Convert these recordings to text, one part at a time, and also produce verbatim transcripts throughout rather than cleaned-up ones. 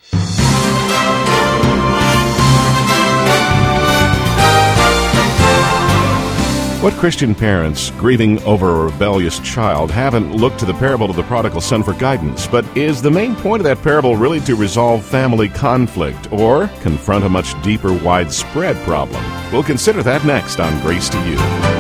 What Christian parents grieving over a rebellious child haven't looked to the parable of the prodigal son for guidance? But is the main point of that parable really to resolve family conflict or confront a much deeper, widespread problem? We'll consider that next on Grace to You.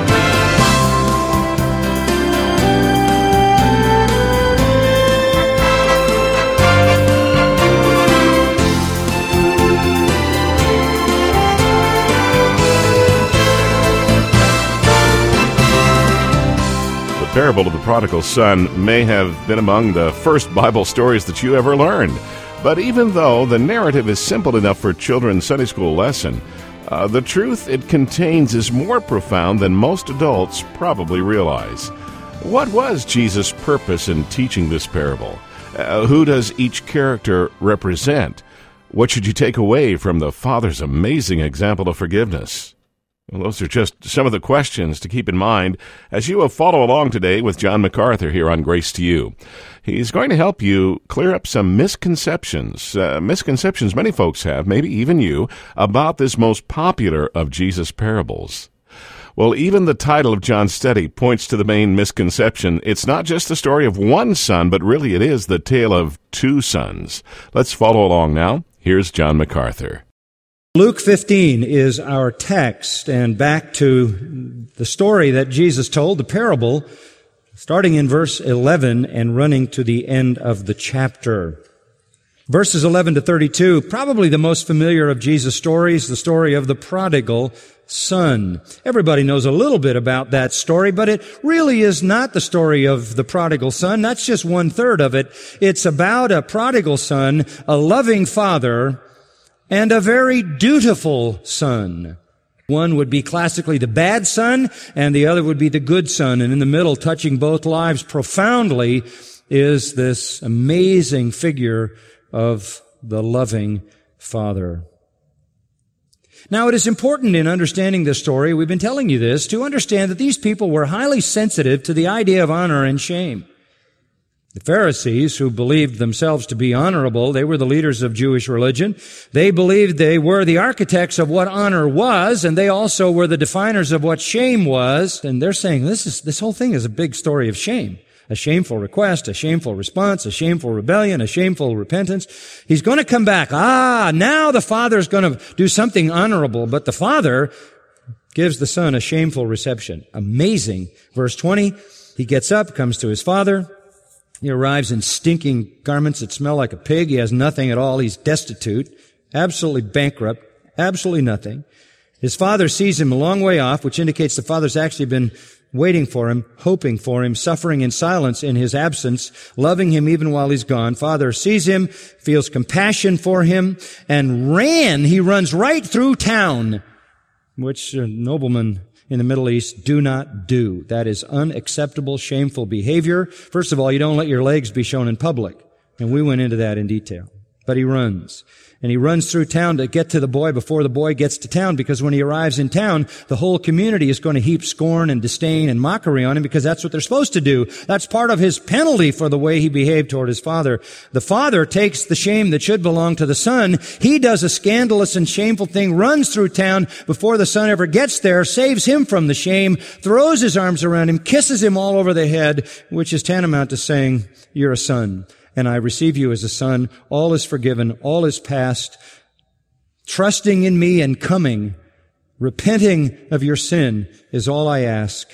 The parable of the prodigal son may have been among the first Bible stories that you ever learned. But even though the narrative is simple enough for children's Sunday school lesson, uh, the truth it contains is more profound than most adults probably realize. What was Jesus' purpose in teaching this parable? Uh, who does each character represent? What should you take away from the Father's amazing example of forgiveness? Well, those are just some of the questions to keep in mind as you will follow along today with John MacArthur here on Grace to You. He's going to help you clear up some misconceptions, uh, misconceptions many folks have, maybe even you, about this most popular of Jesus' parables. Well, even the title of John's study points to the main misconception. It's not just the story of one son, but really it is the tale of two sons. Let's follow along now. Here's John MacArthur. Luke fifteen is our text, and back to the story that Jesus told, the parable, starting in verse eleven and running to the end of the chapter. Verses eleven to thirty-two, probably the most familiar of Jesus' stories, the story of the prodigal son. Everybody knows a little bit about that story, but it really is not the story of the prodigal son. That's just one third of it. It's about a prodigal son, a loving father, and a very dutiful son. One would be classically the bad son, and the other would be the good son. And in the middle, touching both lives profoundly, is this amazing figure of the loving father. Now, it is important in understanding this story, we've been telling you this, to understand that these people were highly sensitive to the idea of honor and shame. The Pharisees, who believed themselves to be honorable, they were the leaders of Jewish religion. They believed they were the architects of what honor was, and they also were the definers of what shame was. And they're saying this is, this whole thing is a big story of shame. A shameful request, a shameful response, a shameful rebellion, a shameful repentance. He's going to come back. Ah, now the Father's going to do something honorable, but the Father gives the Son a shameful reception. Amazing. Verse twenty, he gets up, comes to his Father. He arrives in stinking garments that smell like a pig. He has nothing at all. He's destitute, absolutely bankrupt, absolutely nothing. His father sees him a long way off, which indicates the father's actually been waiting for him, hoping for him, suffering in silence in his absence, loving him even while he's gone. Father sees him, feels compassion for him, and ran. He runs right through town, which a nobleman in the Middle East do not do. That is unacceptable, shameful behavior. First of all, you don't let your legs be shown in public. And we went into that in detail. But he runs. And he runs through town to get to the boy before the boy gets to town, because when he arrives in town, the whole community is going to heap scorn and disdain and mockery on him, because that's what they're supposed to do. That's part of his penalty for the way he behaved toward his father. The father takes the shame that should belong to the son. He does a scandalous and shameful thing, runs through town before the son ever gets there, saves him from the shame, throws his arms around him, kisses him all over the head, which is tantamount to saying, "You're a son, and I receive you as a son. All is forgiven. All is past. Trusting in me and coming, repenting of your sin is all I ask."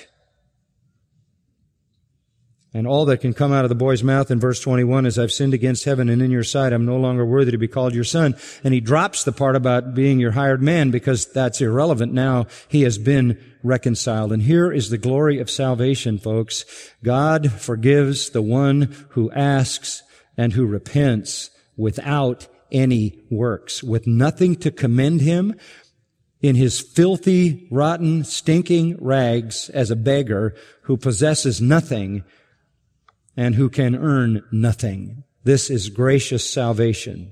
And all that can come out of the boy's mouth in verse twenty-one is, "I've sinned against heaven and in your sight. I'm no longer worthy to be called your son." And he drops the part about being your hired man, because that's irrelevant now. He has been reconciled. And here is the glory of salvation, folks. God forgives the one who asks and who repents without any works, with nothing to commend him in his filthy, rotten, stinking rags as a beggar who possesses nothing and who can earn nothing. This is gracious salvation.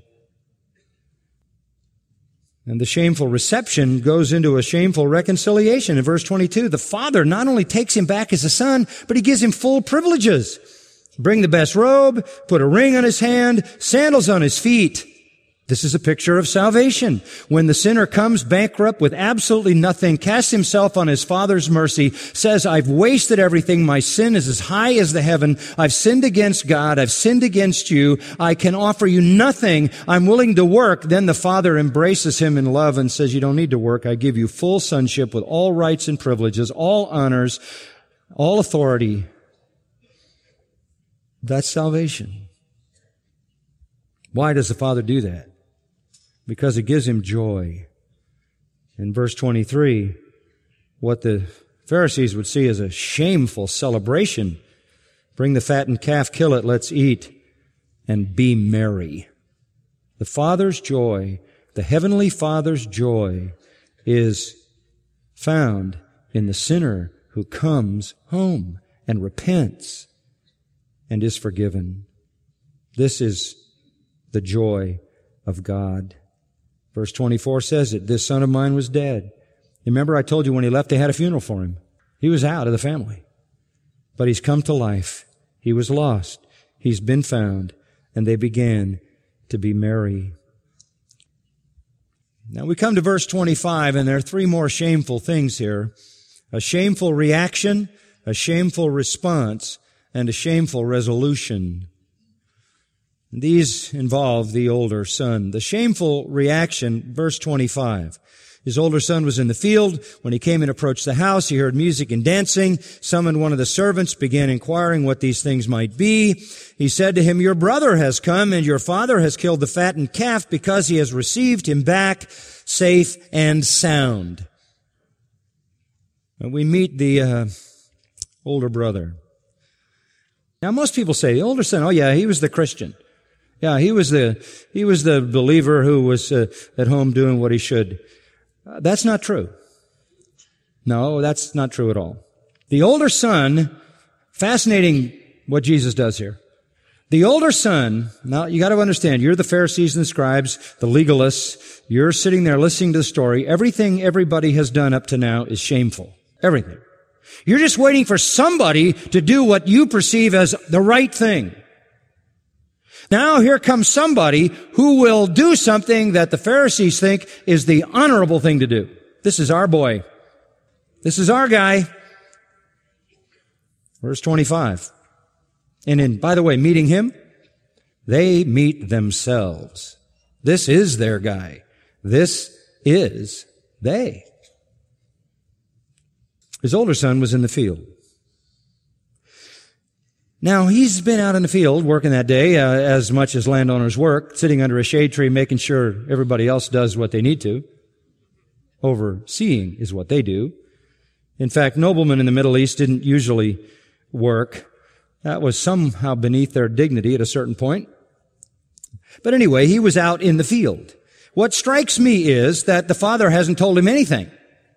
And the shameful reception goes into a shameful reconciliation. In verse twenty-two, the father not only takes him back as a son, but he gives him full privileges. Bring the best robe, put a ring on his hand, sandals on his feet. This is a picture of salvation. When the sinner comes bankrupt with absolutely nothing, casts himself on his Father's mercy, says, I've wasted everything. My sin is as high as the heaven. I've sinned against God. I've sinned against you. I can offer you nothing. I'm willing to work. Then the Father embraces him in love and says, you don't need to work. I give you full sonship with all rights and privileges, all honors, all authority. That's salvation. Why does the Father do that? Because it gives him joy. In verse twenty-three, what the Pharisees would see as a shameful celebration. Bring the fattened calf, kill it, let's eat, and be merry. The Father's joy, the Heavenly Father's joy, is found in the sinner who comes home and repents and is forgiven. This is the joy of God. Verse twenty-four says it, this son of mine was dead. Remember I told you when he left they had a funeral for him. He was out of the family. But he's come to life. He was lost. He's been found. And they began to be merry. Now we come to verse twenty-five, and there are three more shameful things here. A shameful reaction, a shameful response, and a shameful resolution. These involve the older son. The shameful reaction, verse twenty-five. His older son was in the field. When he came and approached the house, he heard music and dancing, summoned one of the servants, began inquiring what these things might be. He said to him, your brother has come, and your father has killed the fattened calf because he has received him back safe and sound. And we meet the uh, older brother. Now most people say, the older son, oh yeah, he was the Christian. Yeah, he was the, he was the believer who was uh, at home doing what he should. Uh, that's not true. No, that's not true at all. The older son, fascinating what Jesus does here. The older son, now you got to understand, you're the Pharisees and the scribes, the legalists. You're sitting there listening to the story. Everything everybody has done up to now is shameful. Everything. You're just waiting for somebody to do what you perceive as the right thing. Now here comes somebody who will do something that the Pharisees think is the honorable thing to do. This is our boy. This is our guy. Verse twenty-five. And in, by the way, meeting him, they meet themselves. This is their guy. This is they. His older son was in the field. Now, he's been out in the field working that day, uh, as much as landowners work, sitting under a shade tree, making sure everybody else does what they need to. Overseeing is what they do. In fact, noblemen in the Middle East didn't usually work. That was somehow beneath their dignity at a certain point. But anyway, he was out in the field. What strikes me is that the father hasn't told him anything.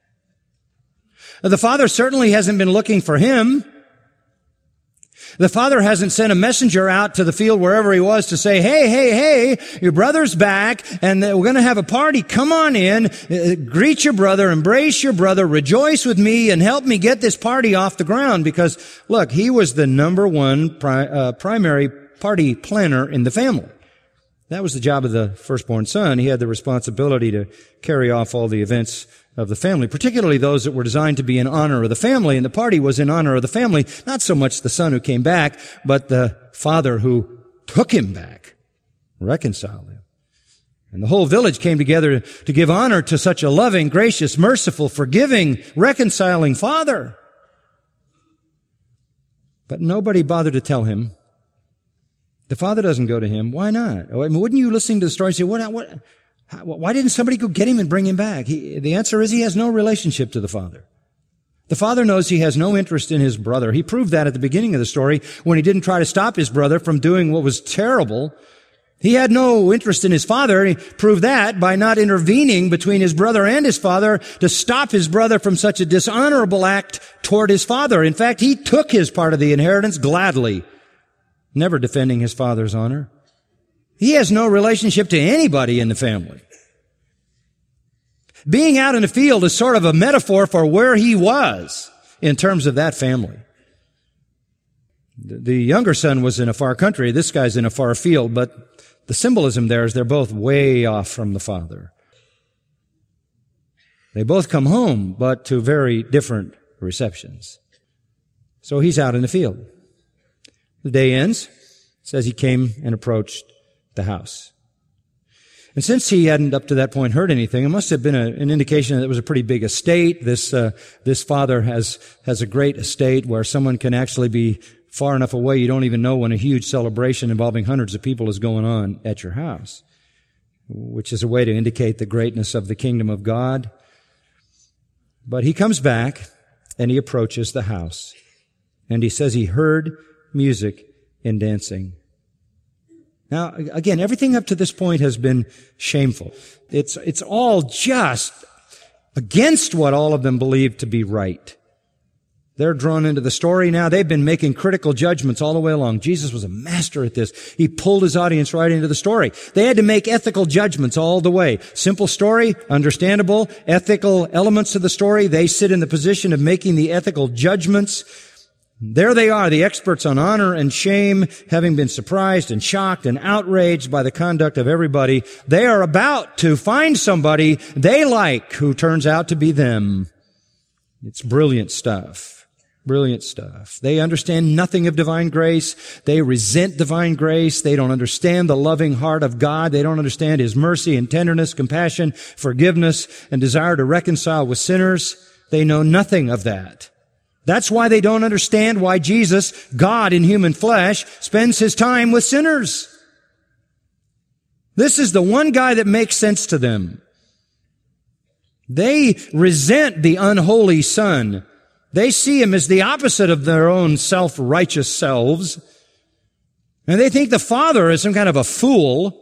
The father certainly hasn't been looking for him. The father hasn't sent a messenger out to the field wherever he was to say, hey, hey, hey, your brother's back, and we're going to have a party. Come on in, uh, greet your brother, embrace your brother, rejoice with me, and help me get this party off the ground. Because, look, he was the number one pri- uh, primary party planner in the family. That was the job of the firstborn son. He had the responsibility to carry off all the events of the family, particularly those that were designed to be in honor of the family, and the party was in honor of the family, not so much the son who came back, but the father who took him back, reconciled him. And the whole village came together to give honor to such a loving, gracious, merciful, forgiving, reconciling father. But nobody bothered to tell him. The father doesn't go to him. Why not? I mean, wouldn't you listen to the story and say, what, what, how, why didn't somebody go get him and bring him back? He, the answer is he has no relationship to the father. The father knows he has no interest in his brother. He proved that at the beginning of the story when he didn't try to stop his brother from doing what was terrible. He had no interest in his father. He proved that by not intervening between his brother and his father to stop his brother from such a dishonorable act toward his father. In fact, he took his part of the inheritance gladly, never defending his father's honor. He has no relationship to anybody in the family. Being out in the field is sort of a metaphor for where he was in terms of that family. The younger son was in a far country. This guy's in a far field, but the symbolism there is they're both way off from the Father. They both come home, but to very different receptions. So he's out in the field. The day ends. It says he came and approached the house. And since he hadn't up to that point heard anything, it must have been a, an indication that it was a pretty big estate. This uh, this father has has a great estate where someone can actually be far enough away you don't even know when a huge celebration involving hundreds of people is going on at your house, which is a way to indicate the greatness of the kingdom of God. But he comes back and he approaches the house, and he says he heard music and dancing. Now, again, everything up to this point has been shameful. It's, it's all just against what all of them believed to be right. They're drawn into the story now. They've been making critical judgments all the way along. Jesus was a master at this. He pulled his audience right into the story. They had to make ethical judgments all the way. Simple story, understandable. Ethical elements of the story, they sit in the position of making the ethical judgments. There they are, the experts on honor and shame, having been surprised and shocked and outraged by the conduct of everybody. They are about to find somebody they like who turns out to be them. It's brilliant stuff. Brilliant stuff. They understand nothing of divine grace. They resent divine grace. They don't understand the loving heart of God. They don't understand His mercy and tenderness, compassion, forgiveness, and desire to reconcile with sinners. They know nothing of that. That's why they don't understand why Jesus, God in human flesh, spends His time with sinners. This is the one guy that makes sense to them. They resent the unholy Son. They see Him as the opposite of their own self-righteous selves. And they think the Father is some kind of a fool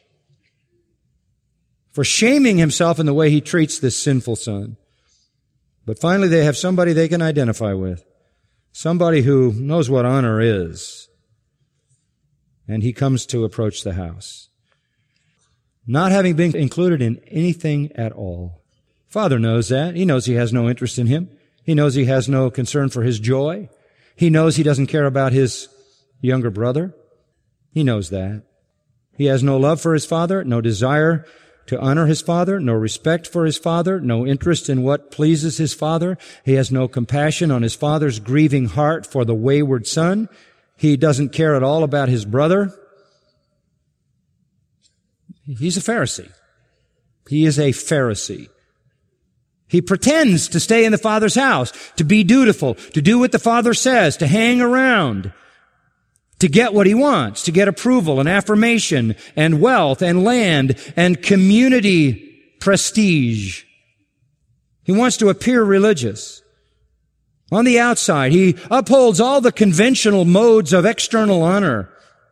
for shaming Himself in the way He treats this sinful Son. But finally they have somebody they can identify with. Somebody who knows what honor is. And He comes to approach the house, not having been included in anything at all. Father knows that. He knows He has no interest in him. He knows He has no concern for his joy. He knows He doesn't care about his younger brother. He knows that. He has no love for his father, no desire to honor his father, no respect for his father, no interest in what pleases his father. He has no compassion on his father's grieving heart for the wayward son. He doesn't care at all about his brother. He's a Pharisee. He is a Pharisee. He pretends to stay in the Father's house, to be dutiful, to do what the Father says, to hang around, to get what he wants, to get approval and affirmation and wealth and land and community prestige. He wants to appear religious. On the outside, he upholds all the conventional modes of external honor.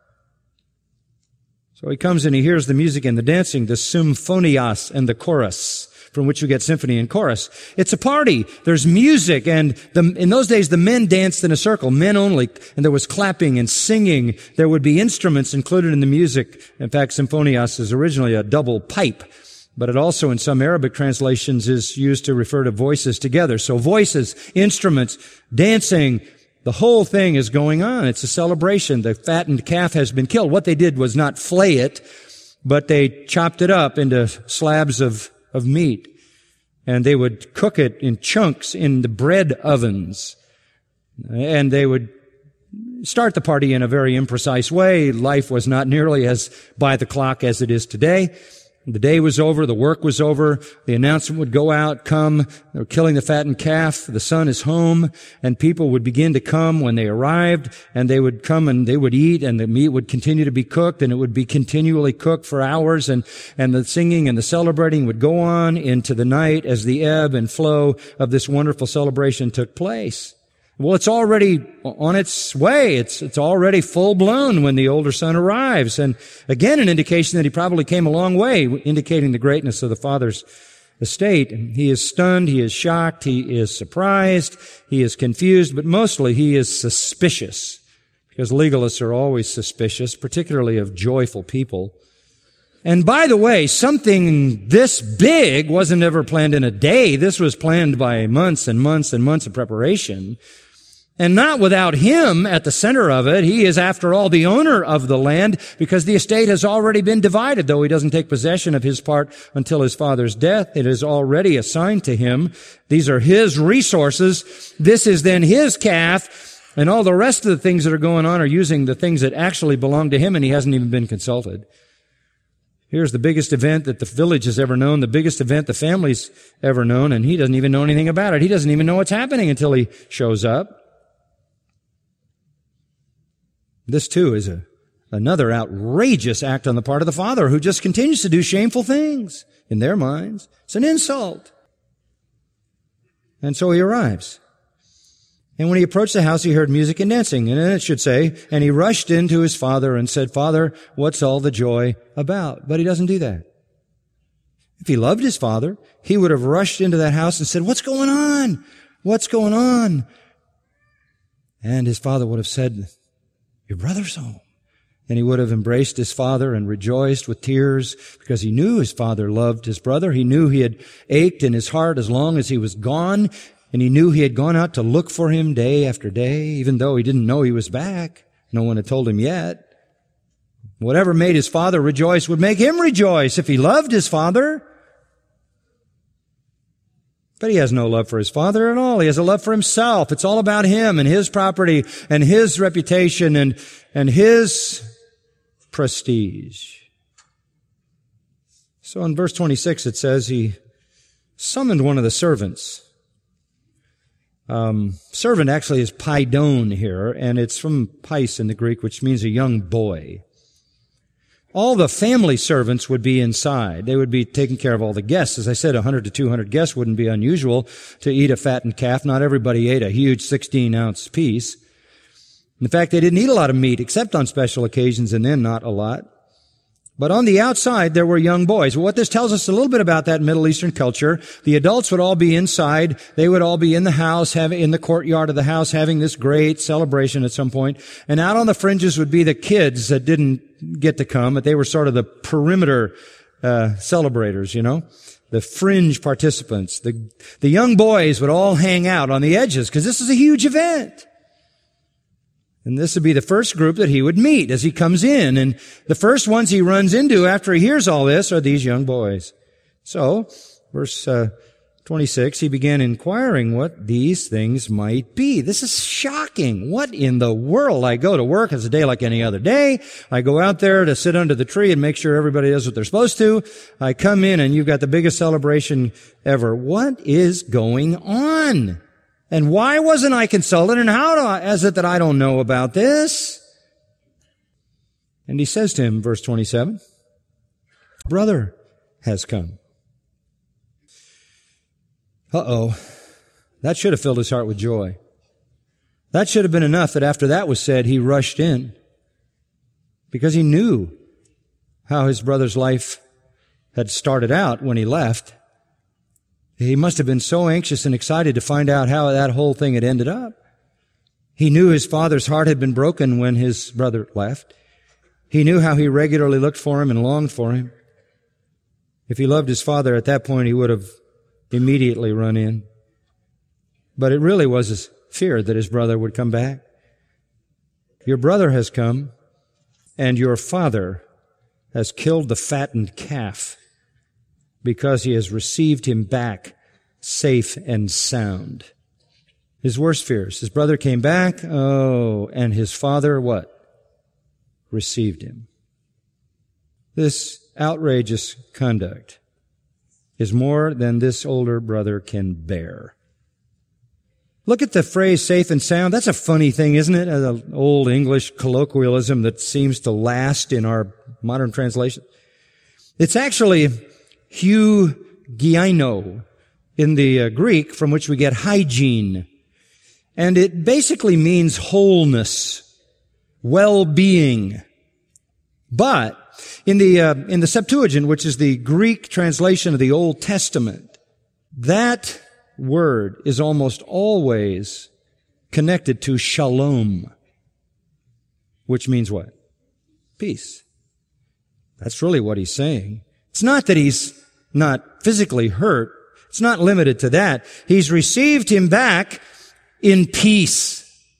So he comes and he hears the music and the dancing, the symphonias and the chorus, from which we get symphony and chorus. It's a party. There's music, and the, in those days the men danced in a circle, men only, and there was clapping and singing. There would be instruments included in the music. In fact, symphonias is originally a double pipe, but it also in some Arabic translations is used to refer to voices together. So voices, instruments, dancing, the whole thing is going on. It's a celebration. The fattened calf has been killed. What they did was not flay it, but they chopped it up into slabs of of meat, and they would cook it in chunks in the bread ovens, and they would start the party in a very imprecise way. Life was not nearly as by the clock as it is today. The day was over, the work was over, the announcement would go out, come, they're killing the fattened calf, the son is home, and people would begin to come when they arrived, and they would come and they would eat, and the meat would continue to be cooked, and it would be continually cooked for hours, and, and the singing and the celebrating would go on into the night as the ebb and flow of this wonderful celebration took place. Well, it's already on its way. It's, it's already full blown when the older son arrives. And again, an indication that he probably came a long way, indicating the greatness of the father's estate. He is stunned. He is shocked. He is surprised. He is confused, but mostly he is suspicious, because legalists are always suspicious, particularly of joyful people. And by the way, something this big wasn't ever planned in a day. This was planned by months and months and months of preparation. And not without him at the center of it. He is, after all, the owner of the land because the estate has already been divided. Though he doesn't take possession of his part until his father's death, it is already assigned to him. These are his resources. This is then his calf. And all the rest of the things that are going on are using the things that actually belong to him, and he hasn't even been consulted. Here's the biggest event that the village has ever known, the biggest event the family's ever known, and he doesn't even know anything about it. He doesn't even know what's happening until he shows up. This, too, is a, another outrageous act on the part of the father who just continues to do shameful things in their minds. It's an insult. And so he arrives. And when he approached the house, he heard music and dancing. And then it should say, and he rushed into his father and said, "Father, what's all the joy about?" But he doesn't do that. If he loved his father, he would have rushed into that house and said, "What's going on? What's going on?" And his father would have said, "Your brother's home." And he would have embraced his father and rejoiced with tears because he knew his father loved his brother. He knew he had ached in his heart as long as he was gone. And he knew he had gone out to look for him day after day, even though he didn't know he was back. No one had told him yet. Whatever made his father rejoice would make him rejoice if he loved his father. But he has no love for his father at all. He has a love for himself. It's all about him and his property and his reputation and, and his prestige. So in verse twenty-six it says he summoned one of the servants. Um, servant actually is paidon here, and it's from pais in the Greek, which means a young boy. All the family servants would be inside. They would be taking care of all the guests. As I said, one hundred to two hundred guests wouldn't be unusual to eat a fattened calf. Not everybody ate a huge sixteen-ounce piece. In fact, they didn't eat a lot of meat, except on special occasions, and then not a lot. But on the outside, there were young boys. Well, what this tells us a little bit about that Middle Eastern culture, the adults would all be inside. They would all be in the house, having, in the courtyard of the house, having this great celebration at some point. And out on the fringes would be the kids that didn't get to come, but they were sort of the perimeter uh celebrators, you know, the fringe participants. The, the young boys would all hang out on the edges because this is a huge event. And this would be the first group that he would meet as he comes in. And the first ones he runs into after he hears all this are these young boys. So, verse uh, twenty-six, he began inquiring what these things might be. This is shocking. What in the world? I go to work. It's a day like any other day. I go out there to sit under the tree and make sure everybody does what they're supposed to. I come in and you've got the biggest celebration ever. What is going on? And why wasn't I consulted? And how do I, is it that I don't know about this? And he says to him, verse twenty-seven, "Brother has come." Uh-oh. That should have filled his heart with joy. That should have been enough that after that was said, he rushed in. Because he knew how his brother's life had started out when he left. He must have been so anxious and excited to find out how that whole thing had ended up. He knew his father's heart had been broken when his brother left. He knew how he regularly looked for him and longed for him. If he loved his father at that point, he would have immediately run in. But it really was his fear that his brother would come back. "Your brother has come, and your father has killed the fattened calf, because he has received him back safe and sound." His worst fears. His brother came back, oh, and his father what? Received him. This outrageous conduct is more than this older brother can bear. Look at the phrase safe and sound. That's a funny thing, isn't it? An old English colloquialism that seems to last in our modern translation. It's actually hygieno in the uh, Greek, from which we get hygiene. And it basically means wholeness, well-being. But in the uh, in the Septuagint, which is the Greek translation of the Old Testament, that word is almost always connected to shalom, which means what? Peace. That's really what he's saying. It's not that he's not physically hurt. It's not limited to that. He's received him back in peace.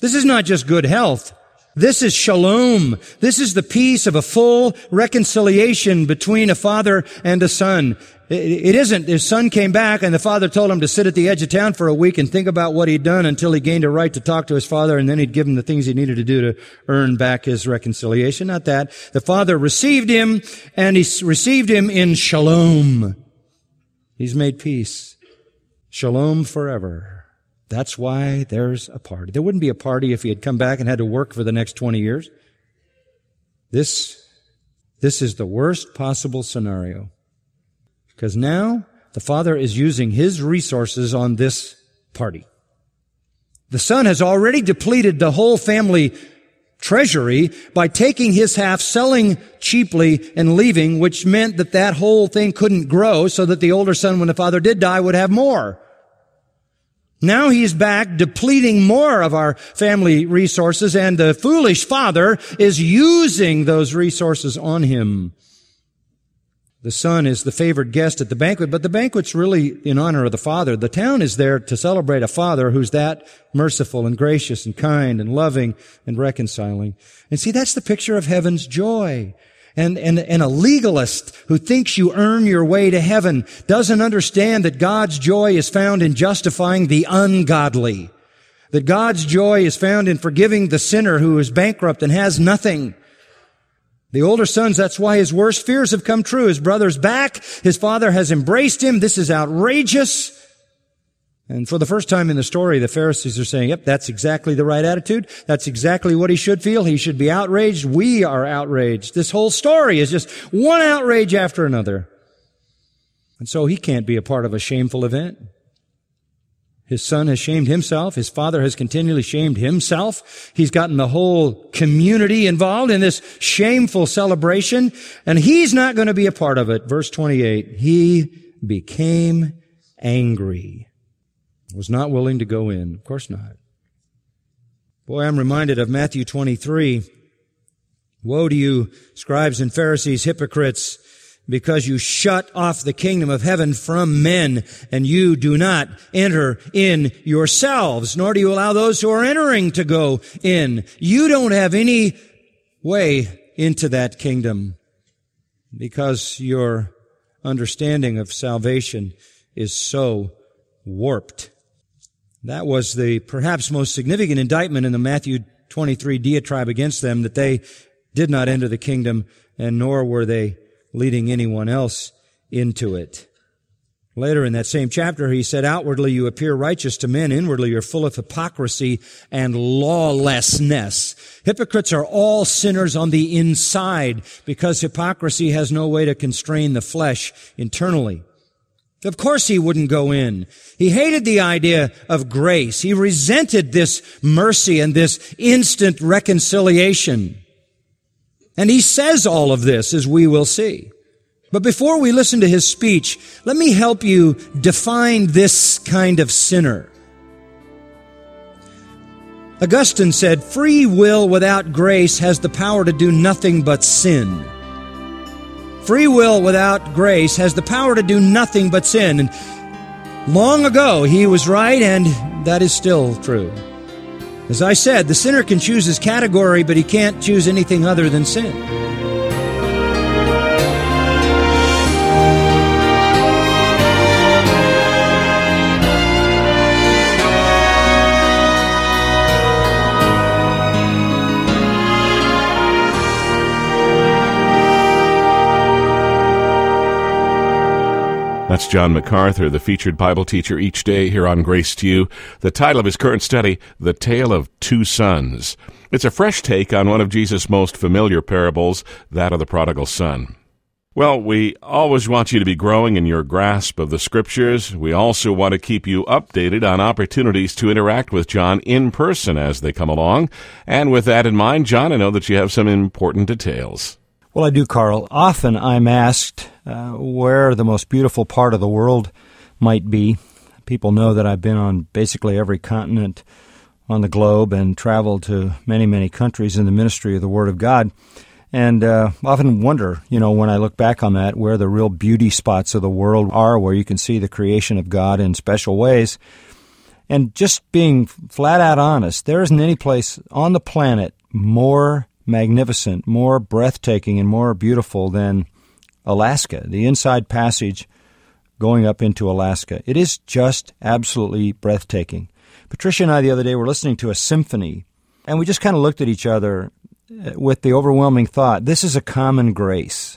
This is not just good health. This is shalom. This is the peace of a full reconciliation between a father and a son. It isn't his son came back and the father told him to sit at the edge of town for a week and think about what he'd done until he gained a right to talk to his father, and then he'd give him the things he needed to do to earn back his reconciliation. Not that. The father received him, and he received him in shalom. He's made peace. Shalom forever. That's why there's a party. There wouldn't be a party if he had come back and had to work for the next twenty years. This, this is the worst possible scenario. Because now the father is using his resources on this party. The son has already depleted the whole family treasury by taking his half, selling cheaply, and leaving, which meant that that whole thing couldn't grow, so that the older son, when the father did die, would have more. Now he's back depleting more of our family resources, and the foolish father is using those resources on him. The son is the favored guest at the banquet, but the banquet's really in honor of the father. The town is there to celebrate a father who's that merciful and gracious and kind and loving and reconciling. And see, that's the picture of heaven's joy. And, and, and a legalist who thinks you earn your way to heaven doesn't understand that God's joy is found in justifying the ungodly. That God's joy is found in forgiving the sinner who is bankrupt and has nothing. The older sons, that's why his worst fears have come true. His brother's back. His father has embraced him. This is outrageous. And for the first time in the story, the Pharisees are saying, yep, that's exactly the right attitude. That's exactly what he should feel. He should be outraged. We are outraged. This whole story is just one outrage after another. And so he can't be a part of a shameful event. His son has shamed himself. His father has continually shamed himself. He's gotten the whole community involved in this shameful celebration, and he's not going to be a part of it. Verse twenty-eight, he became angry. Was not willing to go in. Of course not. Boy, I'm reminded of Matthew twenty-three. Woe to you, scribes and Pharisees, hypocrites, because you shut off the kingdom of heaven from men, and you do not enter in yourselves, nor do you allow those who are entering to go in. You don't have any way into that kingdom because your understanding of salvation is so warped. That was the perhaps most significant indictment in the Matthew twenty-three diatribe against them, that they did not enter the kingdom, and nor were they leading anyone else into it. Later in that same chapter, he said, outwardly you appear righteous to men, inwardly you're full of hypocrisy and lawlessness. Hypocrites are all sinners on the inside, because hypocrisy has no way to constrain the flesh internally. Of course he wouldn't go in. He hated the idea of grace. He resented this mercy and this instant reconciliation. And he says all of this, as we will see. But before we listen to his speech, let me help you define this kind of sinner. Augustine said, free will without grace has the power to do nothing but sin. Free will without grace has the power to do nothing but sin. And long ago, he was right, and that is still true. As I said, the sinner can choose his category, but he can't choose anything other than sin. That's John MacArthur, the featured Bible teacher each day here on Grace to You. The title of his current study, The Tale of Two Sons. It's a fresh take on one of Jesus' most familiar parables, that of the prodigal son. Well, we always want you to be growing in your grasp of the Scriptures. We also want to keep you updated on opportunities to interact with John in person as they come along. And with that in mind, John, I know that you have some important details. Well, I do, Carl. Often I'm asked uh, where the most beautiful part of the world might be. People know that I've been on basically every continent on the globe and traveled to many, many countries in the ministry of the Word of God. And uh, often wonder, you know, when I look back on that, where the real beauty spots of the world are, where you can see the creation of God in special ways. And just being flat out honest, there isn't any place on the planet more magnificent, more breathtaking, and more beautiful than Alaska, the Inside Passage going up into Alaska. It is just absolutely breathtaking. Patricia and I the other day were listening to a symphony, and we just kind of looked at each other with the overwhelming thought, this is a common grace.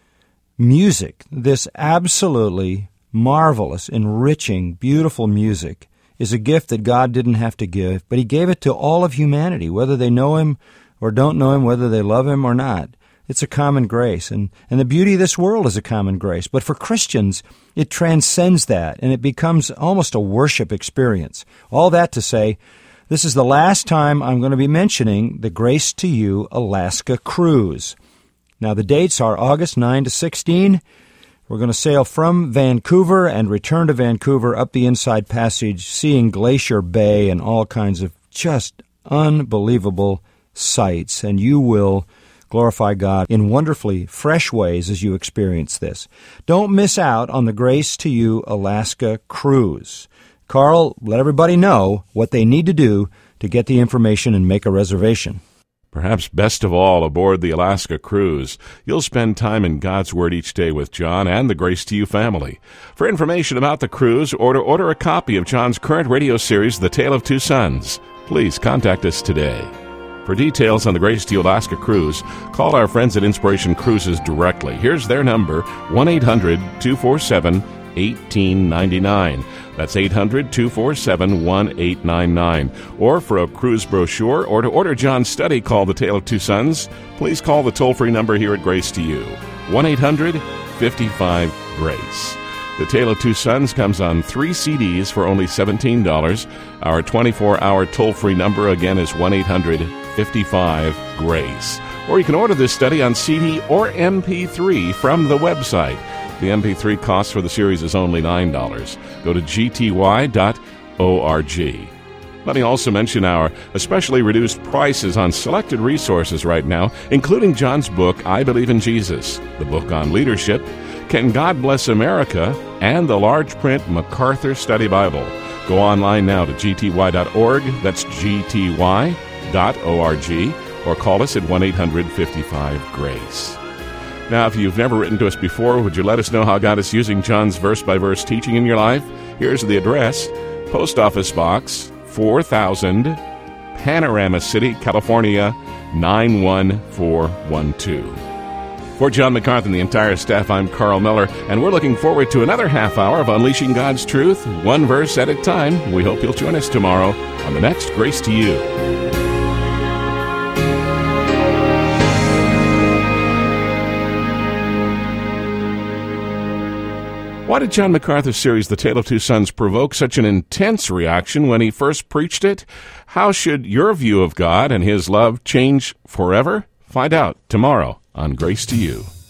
Music, this absolutely marvelous, enriching, beautiful music, is a gift that God didn't have to give, but He gave it to all of humanity, whether they know Him or don't know Him, whether they love Him or not. It's a common grace, and, and the beauty of this world is a common grace. But for Christians, it transcends that, and it becomes almost a worship experience. All that to say, this is the last time I'm going to be mentioning the Grace to You Alaska cruise. Now, the dates are August ninth to sixteenth. We're going to sail from Vancouver and return to Vancouver up the Inside Passage, seeing Glacier Bay and all kinds of just unbelievable sights, and you will glorify God in wonderfully fresh ways as you experience this. Don't miss out on the Grace to You Alaska cruise. Carl, let everybody know what they need to do to get the information and make a reservation. Perhaps best of all, aboard the Alaska cruise, you'll spend time in God's Word each day with John and the Grace to You family. For information about the cruise, or to order a copy of John's current radio series, The Tale of Two Sons, please contact us today. For details on the Grace to You Alaska cruise, call our friends at Inspiration Cruises directly. Here's their number, one eight hundred two four seven eighteen ninety-nine. That's eight hundred two four seven one eight nine nine. Or for a cruise brochure or to order John's study called The Tale of Two Sons, please call the toll-free number here at Grace to You, one eight hundred fifty-five GRACE. The Tale of Two Sons comes on three C Ds for only seventeen dollars. Our twenty-four hour toll-free number again is one eight hundred fifty-five GRACE. Or you can order this study on C D or M P three from the website. The M P three cost for the series is only nine dollars. Go to g t y dot org. Let me also mention our especially reduced prices on selected resources right now, including John's book, I Believe in Jesus, the book on leadership, Can God Bless America, and the large print MacArthur Study Bible. Go online now to g t y dot org, that's g t y dot org, or call us at one eight hundred fifty-five GRACE. Now, if you've never written to us before, would you let us know how God is using John's verse-by-verse teaching in your life? Here's the address, Post Office Box four thousand, Panorama City, California, nine one four one two. For John MacArthur and the entire staff, I'm Carl Miller, and we're looking forward to another half hour of Unleashing God's Truth, one verse at a time. We hope you'll join us tomorrow on the next Grace to You. Why did John MacArthur's series, The Tale of Two Sons, provoke such an intense reaction when he first preached it? How should your view of God and His love change forever? Find out tomorrow on Grace to You.